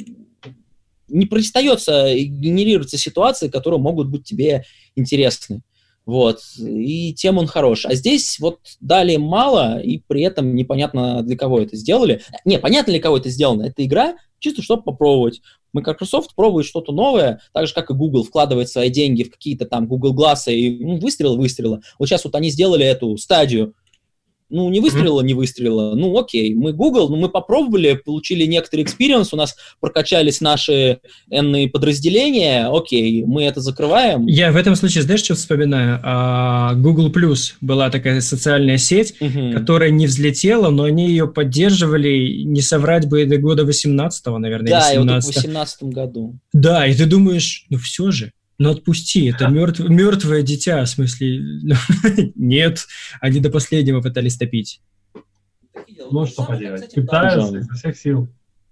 не перестается генерироваться ситуации, которые могут быть тебе интересны. Вот, и тем он хорош. А здесь вот дали мало, и при этом непонятно, для кого это сделали. Не, понятно, для кого это сделано. Это игра, чисто чтобы попробовать. Microsoft пробует что-то новое, так же, как и Google вкладывает свои деньги в какие-то там Google Glass, и ну, выстрелы, выстрелы. Вот сейчас вот они сделали эту стадию. Ну, не выстрелило, не выстрелило. Ну, окей, мы Google, ну, мы попробовали, получили некоторый экспириенс, у нас прокачались наши энные подразделения, окей, мы это закрываем. Я в этом случае, знаешь, что вспоминаю? А, Google Plus была такая социальная сеть, угу. которая не взлетела, но они ее поддерживали, не соврать бы, до года восемнадцатого, наверное, да, или семнадцатого. Да, и вот в восемнадцатом году. Да, и ты думаешь, ну все же. Ну, отпусти, это мертв, мертвое дитя, в смысле, нет, они до последнего пытались топить. Ну, что поделать, пытаются изо всех сил.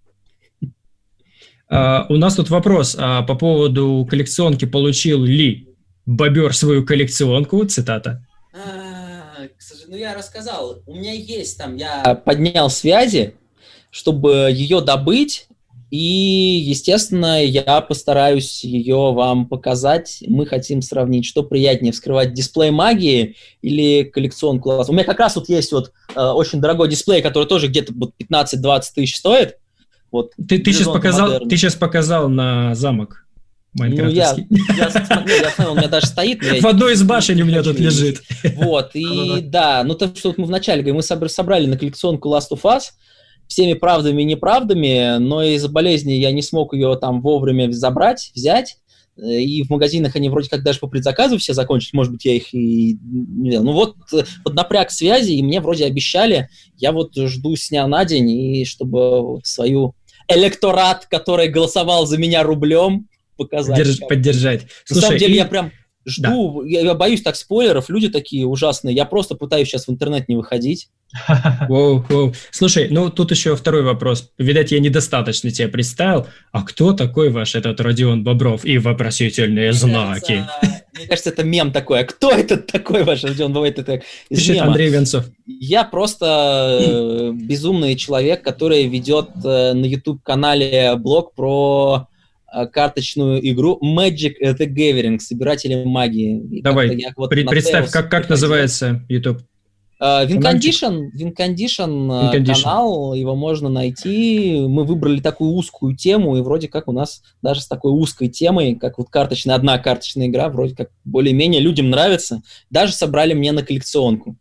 Uh, у нас тут вопрос uh, по поводу коллекционки. Получил ли бобер свою коллекционку? Цитата. А, ну, я рассказал, у меня есть там, я поднял связи, чтобы ее добыть. И, естественно, я постараюсь ее вам показать. Мы хотим сравнить, что приятнее, вскрывать дисплей магии или коллекционку. У меня как раз вот есть вот э, очень дорогой дисплей, который тоже где-то вот пятнадцать-двадцать тысяч стоит. Вот, ты, ты, сейчас показал, ты сейчас показал на замок майнкрафтовский. Ну, я, я, смотрю, я смотрю, у меня даже стоит. В одной из башен у меня тут лежит. Вот, и да, ну то, что вот мы вначале говорим, мы собрали на коллекционку Last of Us, всеми правдами и неправдами, но из-за болезни я не смог ее там вовремя забрать, взять, и в магазинах они вроде как даже по предзаказу все закончились, может быть, я их и не знаю. Ну вот, поднапряг связи, и мне вроде обещали, я вот жду с дня на день, и чтобы свою электорат, который голосовал за меня рублем, показать. Поддерж, поддержать. На Слушай, самом деле и... я прям... Жду, да. я, я боюсь так спойлеров, люди такие ужасные, я просто пытаюсь сейчас в интернет не выходить. Воу, воу. Слушай, ну тут еще второй вопрос. Видать, я недостаточно тебя представил. А кто такой ваш этот Родион Бобров? И вопросительные мне знаки. Кажется, мне кажется, это мем такой. А кто этот такой ваш Родион Бобров? Это из Пишет мема. Андрей Венцов. Я просто э, безумный человек, который ведет э, на YouTube-канале блог про... карточную игру Magic the Gathering, собиратели магии. Давай, вот при, представь, как, как называется YouTube? Uh, Wincondition, Wincondition, Wincondition канал, его можно найти. Мы выбрали такую узкую тему, и вроде как у нас даже с такой узкой темой, как вот карточная, одна карточная игра, вроде как более-менее людям нравится. Даже собрали мне на коллекционку.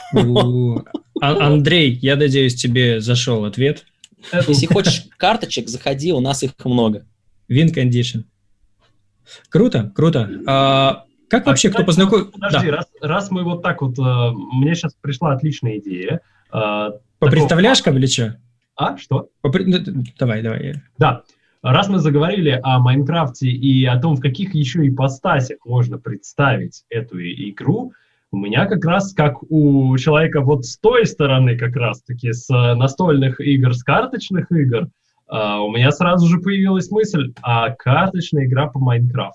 Андрей, я надеюсь, тебе зашел ответ. Если хочешь карточек, заходи, у нас их много. Win-condition. Круто, круто. А, как вообще, а, кто познакомил... Подожди, да. раз, раз мы вот так вот... Uh, мне сейчас пришла отличная идея. Uh, По представляшкам или что? А, что? По, ну, давай, давай. Да. Раз мы заговорили о Майнкрафте и о том, в каких еще ипостасях можно представить эту игру, у меня как раз, как у человека вот с той стороны, как раз-таки с настольных игр, с карточных игр, Uh, у меня сразу же появилась мысль, а карточная игра по Майнкрафту.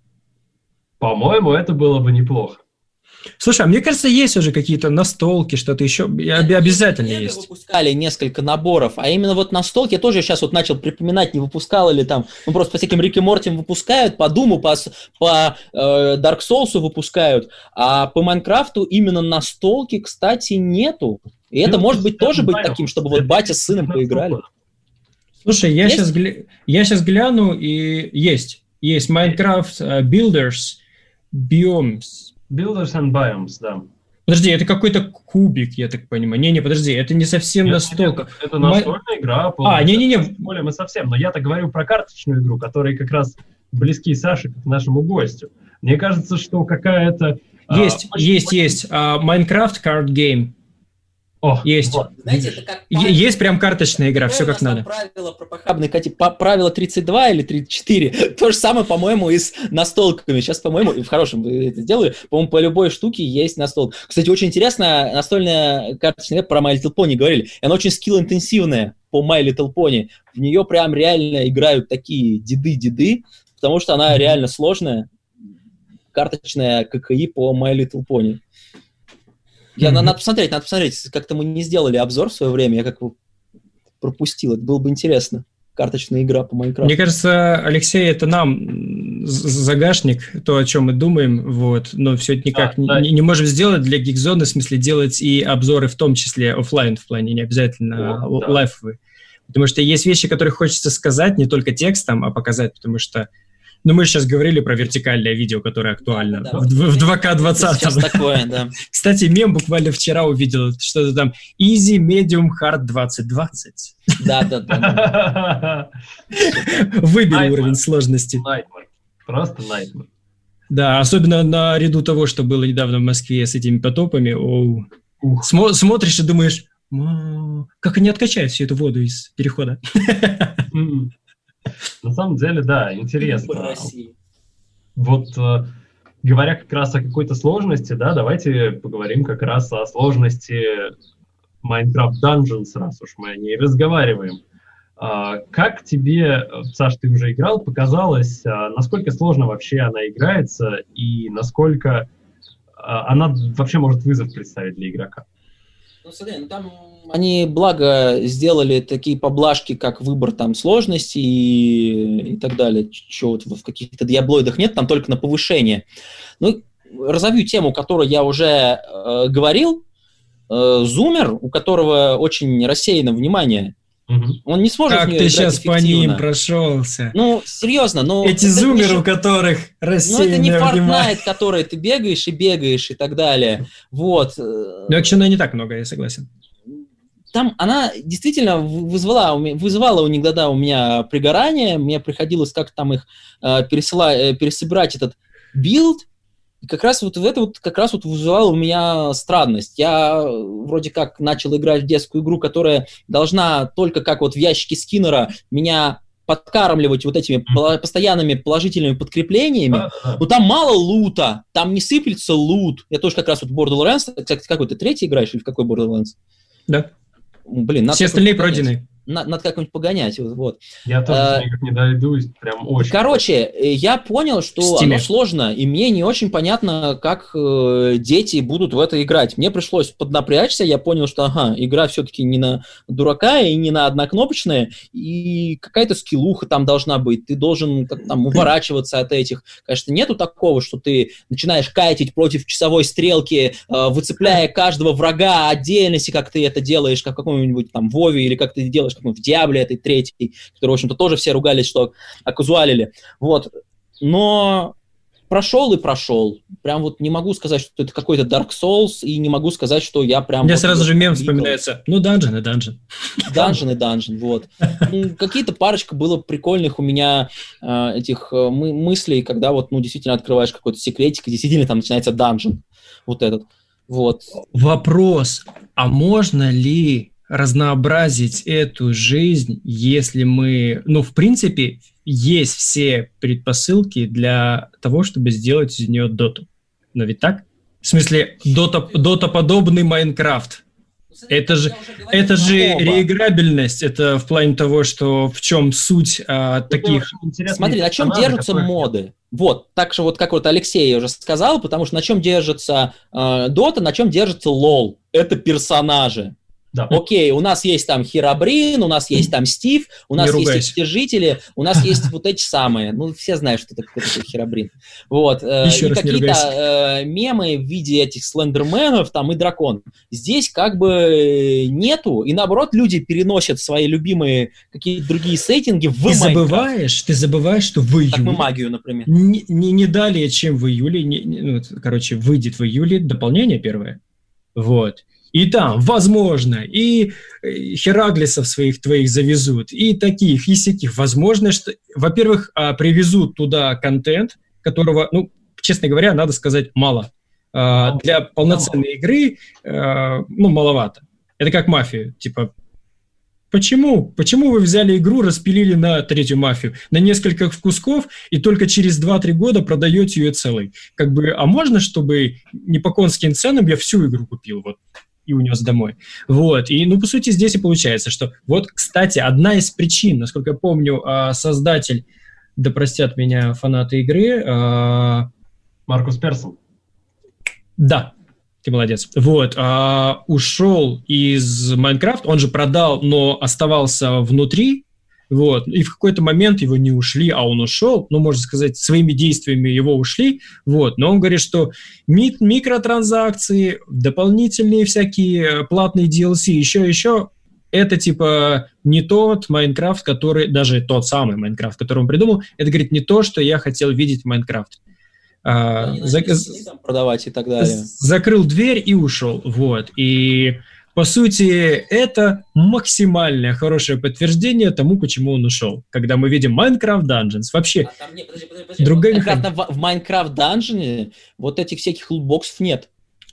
По-моему, это было бы неплохо. Слушай, а мне кажется, есть уже какие-то настолки, что-то еще Нет, обязательно нет, есть. Выпускали несколько наборов, а именно вот настолки я тоже сейчас вот начал припоминать, не выпускал или там, ну просто по всяким Рик и Мортим выпускают, по Думу, по, по э, Dark Souls'у выпускают, а по Майнкрафту именно настолки, кстати, нету. И это, это может быть тоже быть таким, чтобы вот батя с сыном поиграли. Слушай, я сейчас, гля... я сейчас гляну, и есть. Есть Minecraft uh, Builders Biomes. Builders and Biomes, да. Подожди, это какой-то кубик, я так понимаю. Не-не, подожди, это не совсем нет, настолка. Нет, это настольная My... игра. А, не-не-не. Более мы совсем. Но я-то говорю про карточную игру, которые как раз близки Саше к нашему гостю. Мне кажется, что какая-то... Есть, а, есть, очень... есть. Uh, Minecraft Card Game. О, есть. Вот. Знаете, это как есть прям карточная игра, все как надо. Правило про похабный котик, правило тридцать два или тридцать четыре. То же самое, по-моему, и с настолками. Сейчас, по-моему, в хорошем это сделаю, по-моему, по любой штуке есть настолка. Кстати, очень интересная настольная карточная игра про My Little Pony говорили. Она очень скилл-интенсивная по My Little Pony. В нее прям реально играют такие деды-деды, потому что она реально сложная. Карточная ККИ по My Little Pony. Я, mm-hmm. надо посмотреть, надо посмотреть. Как-то мы не сделали обзор в свое время, я как бы пропустил. Это было бы интересно. Карточная игра по Майнкрафту. Мне кажется, Алексей, это нам загашник, то, о чем мы думаем, вот, но все это никак да, не, да. не можем сделать для Geekzone, в смысле делать и обзоры, в том числе офлайн, в плане не обязательно О, лайфовые. Да. Потому что есть вещи, которые хочется сказать не только текстом, а показать, потому что Ну, мы сейчас говорили про вертикальное видео, которое актуально Да, да, в, в два ка двадцать. Сейчас такое, да. Кстати, мем буквально вчера увидел, что-то там Easy, Medium, Hard двадцать двадцать. Да, да, да. Выбери уровень сложности. Найтмар. Просто найтмар. Да, особенно наряду того, что было недавно в Москве с этими потопами. Оу. Смо- смотришь и думаешь, как они откачают всю эту воду из перехода. На самом деле, да, интересно. Вот э, говоря как раз о какой-то сложности, да, давайте поговорим как раз о сложности Minecraft Dungeons, раз уж мы о ней разговариваем. А, как тебе, Саш, ты уже играл, показалось, а, насколько сложно вообще она играется и насколько а, она вообще может вызов представить для игрока? Ну, смотри, ну там они, благо, сделали такие поблажки, как выбор там сложности и, и так далее. Чего вот в каких-то диаблоидах нет, там только на повышение. Ну, разовью тему, которую я уже э, говорил. Э, зумер, у которого очень рассеяно внимание, угу. Он не сможет как в нее ты играть сейчас эффективно. По ним прошелся. Ну, серьезно. Ну, эти зумеры, не... у которых рассеянное внимание. Ну, это не Fortnite, который ты бегаешь и бегаешь и так далее. Вот. Но экшена не так много, я согласен. Там она действительно вызвала, вызывала у них тогда у меня пригорание, мне приходилось как-то там их э, пересыла, пересобирать этот билд, и как раз вот это вот как раз вот вызывало у меня странность. Я вроде как начал играть в детскую игру, которая должна только как вот в ящике Скиннера меня подкармливать вот этими mm-hmm. постоянными положительными подкреплениями, uh-huh. но там мало лута, там не сыплется лут. Я тоже как раз вот Borderlands, кстати, какой ты третий играешь или в какой Borderlands? Да. Блин, надо все остальные пройдены. Надо, надо как-нибудь погонять. Вот. Я тоже а, никак не дойду, прям очень. Короче, я понял, что оно сложно, и мне не очень понятно, как э, дети будут в это играть. Мне пришлось поднапрячься, я понял, что ага, игра все-таки не на дурака и не на однокнопочная, и какая-то скиллуха там должна быть. Ты должен там уворачиваться от этих. Конечно, нету такого, что ты начинаешь кайтить против часовой стрелки, э, выцепляя каждого врага отдельности, как ты это делаешь, как в каком-нибудь там Вове, или как ты делаешь как мы в Диабле этой третьей, которую, в общем-то, тоже все ругались, что оказуалили. Вот. Но прошел и прошел. Прям вот не могу сказать, что это какой-то Dark Souls, и не могу сказать, что я прям... Мне вот сразу же мем видел. Вспоминается. Ну, данжен и данжен. Данжен и данжен, вот. Какие-то парочка было прикольных у меня э, этих э, мы, мыслей, когда вот, ну, действительно открываешь какой-то секретик, и действительно там начинается данжен. Вот этот. Вот. Вопрос. А можно ли разнообразить эту жизнь, если мы... Ну, в принципе, есть все предпосылки для того, чтобы сделать из нее доту. Но ведь так? В смысле, дота, дота-подобный Майнкрафт. Это же, это же реиграбельность. Это в плане того, что в чем суть а, таких... Смотри, на чем держатся моды. Вот, так же вот как вот Алексей уже сказал, потому что на чем держится э, дота, на чем держится лол. Это персонажи. Да. Окей, у нас есть там Херобрин, у нас есть там Стив, у нас есть Вседержители, у нас есть вот эти самые, ну, все знают, что такое Херобрин. Вот, э, и какие-то э, мемы в виде этих слендерменов там и дракон. Здесь как бы нету, и наоборот люди переносят свои любимые какие-то другие сеттинги в Майнкрафт. Ты забываешь, ты забываешь, что в июле... Как мы магию, например. Не, не, не далее, чем в июле, не, не, ну, короче, выйдет в июле дополнение первое, вот. И там, возможно, и Хераглисов своих твоих завезут, и таких, и сяких. Возможно, что, во-первых, привезут туда контент, которого, ну, честно говоря, надо сказать, мало. Для полноценной игры, ну, маловато. Это как мафия, типа, почему? Почему вы взяли игру, распилили на третью мафию, на несколько кусков, и только через два-три года продаете ее целой? Как бы, а можно, чтобы не по конским ценам я всю игру купил, вот, и унес домой. Вот. И, ну, по сути, здесь и получается, что... Вот, кстати, одна из причин, насколько я помню, создатель, да простят меня фанаты игры... Маркус Персон. Да, ты молодец. Вот. А, ушел из Майнкрафта, он же продал, но оставался внутри. Вот. И в какой-то момент его не ушли, а он ушел, ну, можно сказать, своими действиями его ушли, вот. Но он говорит, что ми- микротранзакции, дополнительные всякие платные ди эл си, еще-еще, это типа не тот Майнкрафт, который, даже тот самый Майнкрафт, который он придумал, это, говорит, не то, что я хотел видеть в Майнкрафт. А, за, продавать и так далее. Закрыл дверь и ушел. Вот. И по сути, это максимальное хорошее подтверждение тому, почему он ушел. Когда мы видим Minecraft Dungeons, вообще а там, нет, подожди, подожди, подожди. другая механика. В, в Minecraft Dungeons вот этих всяких лутбоксов нет.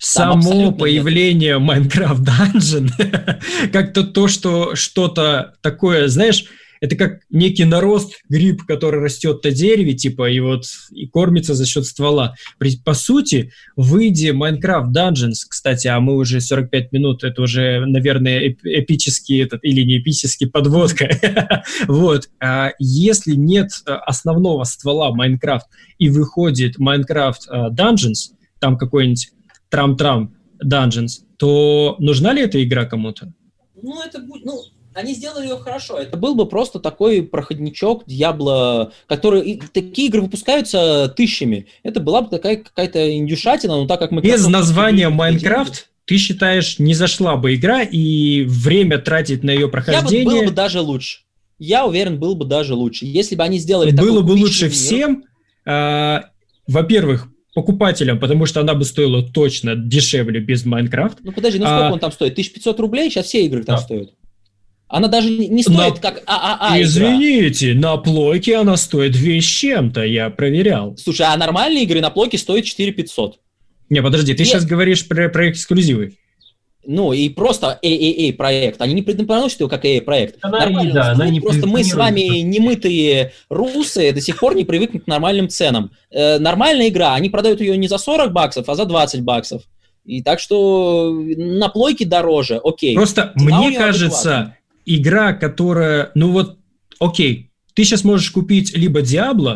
Само появление нет. Minecraft Dungeon, как-то то, что что-то такое, знаешь, это как некий нарост, гриб, который растет на дереве, типа, и вот и кормится за счет ствола. По сути, выйдя Minecraft Dungeons, кстати, а мы уже сорок пять минут, это уже, наверное, эпический этот, или не эпический, подводка. Вот. Если нет основного ствола Minecraft и выходит Minecraft Dungeons, там какой-нибудь Трам-Трам Dungeons, то нужна ли эта игра кому-то? Ну, это будет, ну... Они сделали ее хорошо. Это был бы просто такой проходничок Diablo, который... И такие игры выпускаются тысячами. Это была бы такая какая-то индюшатина, но так как мы... Без названия Майнкрафт, ты считаешь, не зашла бы игра, и время тратить на ее прохождение... Я бы, было бы даже лучше. Я уверен, было бы даже лучше. Если бы они сделали... Было бы лучше мир... всем. Э, во-первых, покупателям, потому что она бы стоила точно дешевле без Майнкрафт. Ну подожди, ну сколько а... он там стоит? тысяча пятьсот рублей? Сейчас все игры там да. стоят. Она даже не стоит, на... как ААА. Извините, игра. На плойке она стоит две с чем-то, я проверял. Слушай, а нормальные игры на плойке стоят четыре пятьсот. Не, подожди, ты и... сейчас говоришь про, про эксклюзивы. Ну, и просто эй эй эй проект. Они не преднапроносят его как эй эй проект. Она не, да, она не просто мы с вами немытые русы до сих пор не привыкли к нормальным ценам. Э, нормальная игра, они продают ее не за сорок баксов, а за двадцать баксов. И так что на плойке дороже, окей. Просто мне кажется... Игра, которая, ну вот, окей, ты сейчас можешь купить либо Diablo,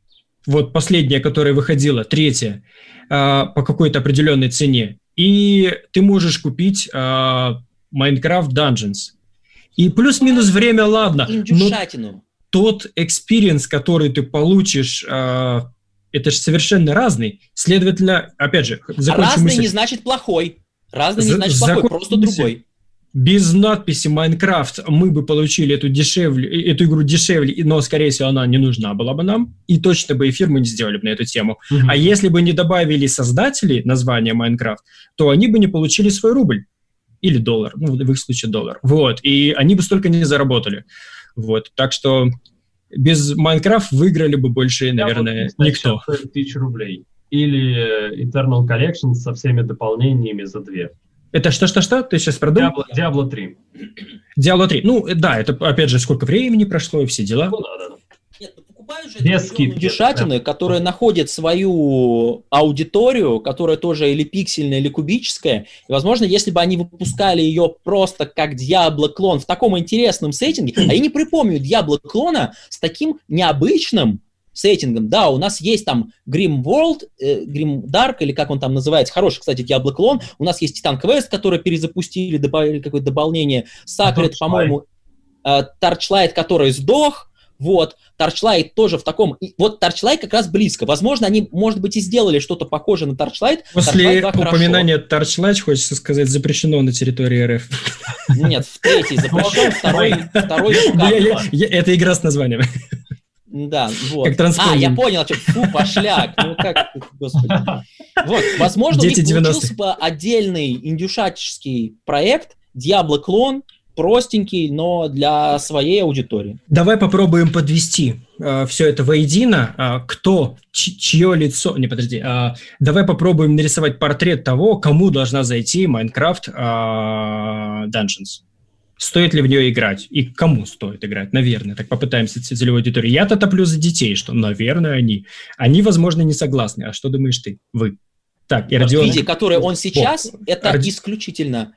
вот последняя, которая выходила, третья, э, по какой-то определенной цене, и ты можешь купить э, Minecraft Dungeons. И плюс-минус время, ладно, но тот экспириенс, который ты получишь, э, это же совершенно разный. Следовательно, опять же, закончу разный мысль. Не значит плохой. Разный не значит плохой, Закон... просто другой. Без надписи Minecraft мы бы получили эту, дешевле, эту игру дешевле, но, скорее всего, она не нужна была бы нам, и точно бы эфир мы не сделали бы на эту тему. Mm-hmm. А если бы не добавили создатели названия Minecraft, то они бы не получили свой рубль. Или доллар, ну, в их случае доллар. Вот, и они бы столько не заработали. Вот, так что без Minecraft выиграли бы больше, наверное, вот, никто. Тысячу рублей. Или Eternal Collection со всеми дополнениями за две. Это что-что-что? Ты сейчас продумал? Diablo, Diablo три. Diablo три. Ну, да, это, опять же, сколько времени прошло и все дела. Ну, да, да. Нет, ну покупают же эти дешатины, которые находят свою аудиторию, которая тоже или пиксельная, или кубическая. И, возможно, если бы они выпускали ее просто как Diablo-клон в таком интересном сеттинге, а я не припомню Diablo-клона с таким необычным сеттингом. Да, у нас есть там Grim World, э, Grim Dark, или как он там называется, хороший, кстати, Diablo-клон. У нас есть Titan Quest, который перезапустили, добавили какое-то дополнение. Sacred, по-моему, э, Torchlight, который сдох. Вот, Torchlight тоже в таком... И вот Torchlight как раз близко. Возможно, они, может быть, и сделали что-то похожее на Torchlight. После Torchlight упоминания Torchlight, хочется сказать, запрещено на территории эр эф. Нет, в третий запрещен, второй... второй Это игра с названием. Да, вот. А, я понял, что... Фу, пошляк. Ну как, господи. Вот, возможно, Дети у них получился бы отдельный индюшатический проект, Diablo-клон, простенький, но для своей аудитории. Давай попробуем подвести э, все это воедино. Э, кто, ч- чье лицо... Не, подожди. Э, давай попробуем нарисовать портрет того, кому должна зайти Minecraft э, Dungeons. Стоит ли в нее играть? И кому стоит играть? Наверное. Так попытаемся целевой аудитории. Я-то топлю за детей, что, наверное, они. Они, возможно, не согласны. А что думаешь ты? Вы. Так, и Родион... В виде, который он сейчас, О, это Роди... исключительно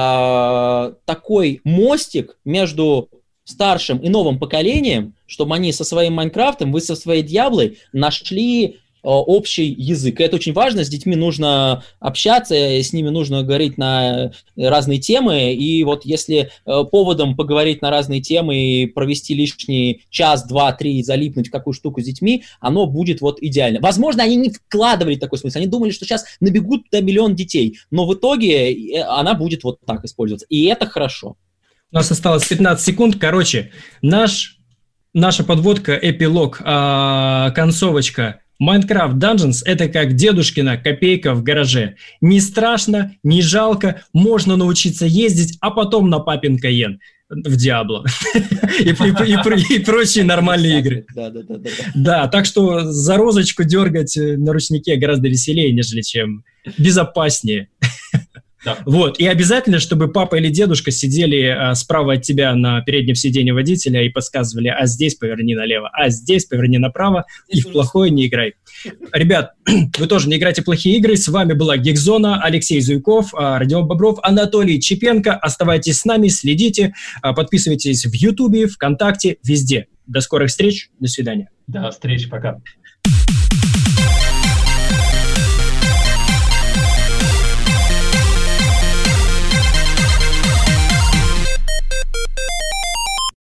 э, такой мостик между старшим и новым поколением, чтобы они со своим Майнкрафтом, вы со своей Диаблой нашли общий язык. Это очень важно, с детьми нужно общаться, с ними нужно говорить на разные темы, и вот если поводом поговорить на разные темы и провести лишний час, два, три, залипнуть в какую штуку с детьми, оно будет вот идеально. Возможно, они не вкладывали такой смысл, они думали, что сейчас набегут до миллион детей, но в итоге она будет вот так использоваться, и это хорошо. У нас осталось пятнадцать секунд. Короче, наш, наша подводка, эпилог, э, концовочка Minecraft Dungeons – это как дедушкина копейка в гараже. Не страшно, не жалко, можно научиться ездить, а потом на папин Кайен в Диабло и прочие нормальные игры. Да, да, да. Да, так что за розочку дергать на ручнике гораздо веселее, нежели чем безопаснее. Да. Вот, и обязательно, чтобы папа или дедушка сидели а, справа от тебя на переднем сиденье водителя и подсказывали, а здесь поверни налево, а здесь поверни направо, и в плохое не играй. Ребят, вы тоже не играйте в плохие игры. С вами была Гигзона, Алексей Зуйков, Родион Бобров, Анатолий Чепенко. Оставайтесь с нами, следите, подписывайтесь в Ютубе, ВКонтакте, везде. До скорых встреч, до свидания. До встречи, пока.